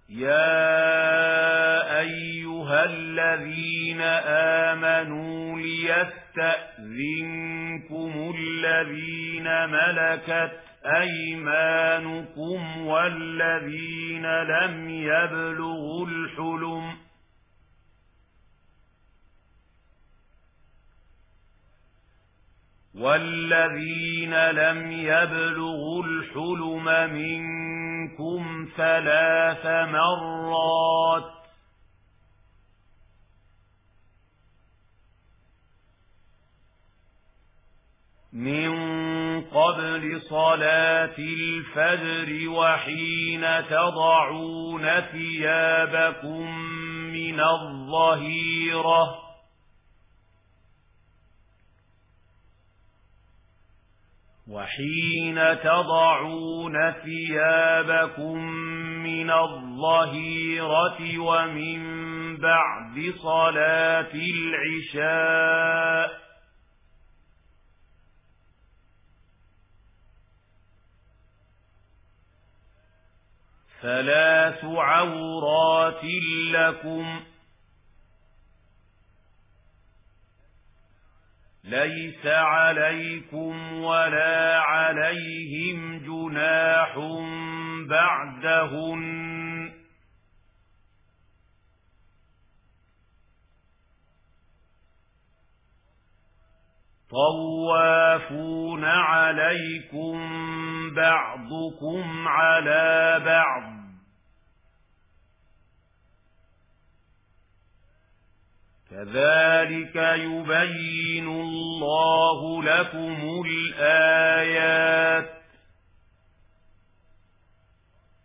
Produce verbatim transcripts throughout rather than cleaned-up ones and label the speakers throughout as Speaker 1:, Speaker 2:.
Speaker 1: يا أيها الذين آمنوا ليستأذنكم الذين ملكت أيمانكم والذين لم يبلغوا الحلم والذين لم يبلغوا الحلم منكم ثلاث مرات من قبل صلاة الفجر وحين تضعون ثيابكم من الظهيرة وحين تضعون ثيابكم من الظهيرة ومن بعد صلاة العشاء ثلاث عورات لكم ليس عليكم ولا عليهم جناح بعدهن طوافون عليكم بعضكم على بعض كذلك يبين الله لكم الآيات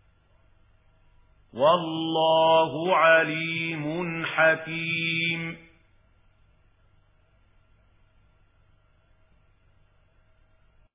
Speaker 1: والله عليم حكيم.